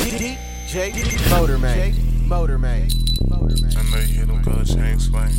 DJ Motorman. I know you hear them gold chain swing.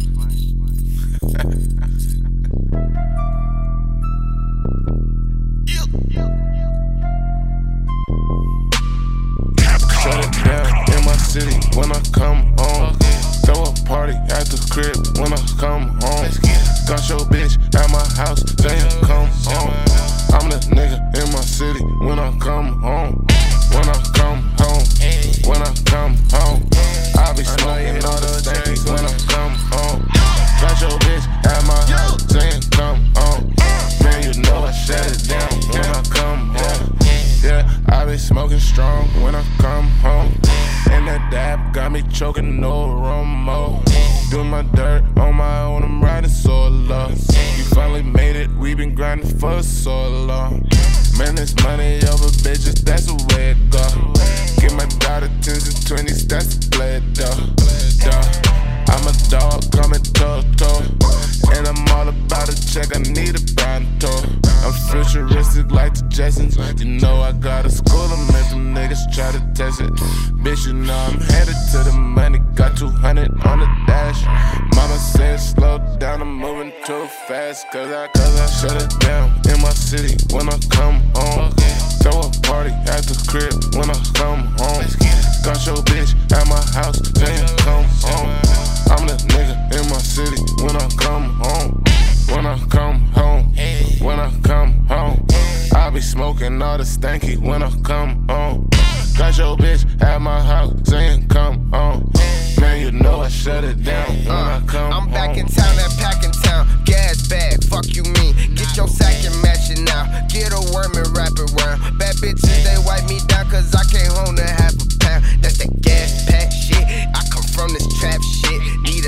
Shut it down in my city when I come home. Throw a party at the crib when I come home. Got your bitch at my house, then come home. I'm the nigga in my city when I come home. When I come home, when I come home, I be smoking all the things when I come home. Got your bitch at my house, then come home. Man, you know I shut it down when I come home. Yeah, I be smoking strong when I come home. And that dab got me choking, no Romo. Do my dirt on my own, I'm riding solo. You finally made it, we been grinding for so long. Man, this money over bitches, that's the way it go. Get my daughter 10s and 20s, that's the play though. I'm a dog, coming toe-to-toe. And I'm all about a check, I need a pronto. I'm futuristic like the Jetsons. You know I got a school, I met them niggas try to test it. Bitch, you know I'm headed to the money. Got 200 on the dash. Mama said slow down, I'm moving too fast. Cause I shut it down in my city when I come home. Throw a party at the crib when I come home. Got your bitch at my house, then come home. I'm the nigga in my city when I come home. When I come home, when I come home, I be smoking all the stanky when I come home. Got your bitch at my house, saying come home. Man, you know I shut it down when I come home. I'm back in town, that pack in town. Gas bag, fuck you mean. Get your sack and match it now. Get a worm and wrap it round. Bad bitches, they wipe me down cause I can't hold a half a pound. That's that gas pack shit. I come from this trap shit. Need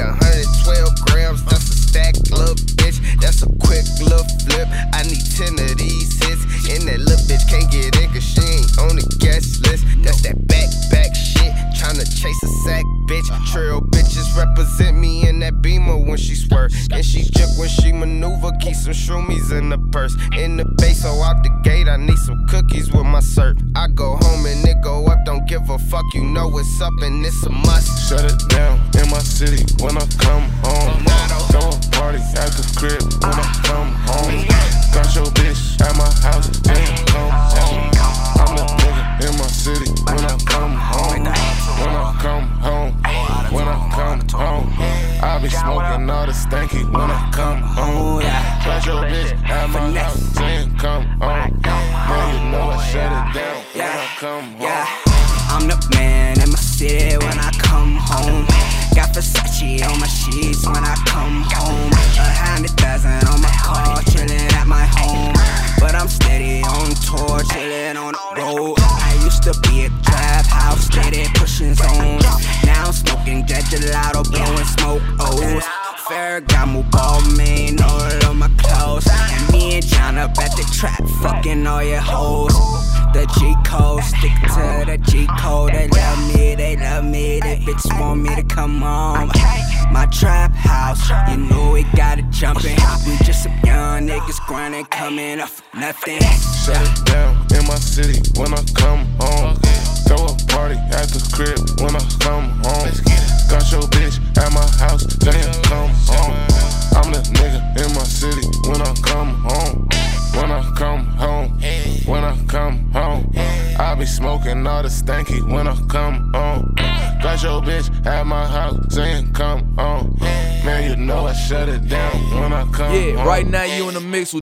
112 grams, that's a stack, little bitch. That's a quick little flip. I need 10 of these hits. And that little bitch can't get in cause she ain't on the guest list. That's that back shit. Tryna chase a sack, bitch. Trail bitches represent me in that Beamer when she swerve. And she jerk when she maneuver. Keep some shroomies in the purse. In the base, so out the gate, I need some cookies with my cert. I go home and it go up, don't give a fuck. You know what's up and it's a must. Shut it down in my city when I come home. Throw a party at the crib when I come home. Got your bitch at my house, then come home. I'm the nigga in my city when I come home. When I come home, when I come home, I be smoking all the stanky when I come home. Got your bitch at my house, then come home. Man, you know I shut it down when I come home. I'm the man in my city when I come home. Got Versace on my sheets when I come home. 100,000 on my car, chillin' at my home. But I'm steady on tour, chillin' on the road. I used to be at trap house, steady pushing zones. Now I'm smoking jet gelato, blowing smoke O's. Ferragamo, Balmain, all of my clothes. And me and John up at the trap, fucking all your hoes. The G code, stick to the G code. They love me, they bitches want me to come home. My trap house, you know we got it jumping. We just some young niggas grinding, coming up for nothing. Shut it down in my city when I come home. Throw a party at the crib when I come home. Got your bitch at my house, then come home. I'm the nigga in my city when I come home. When I come home, when I come home, I be smoking all the stanky when I come home. Got your bitch at my house, saying come home. Man, you know I shut it down when I come home. Yeah, right now you in the mix with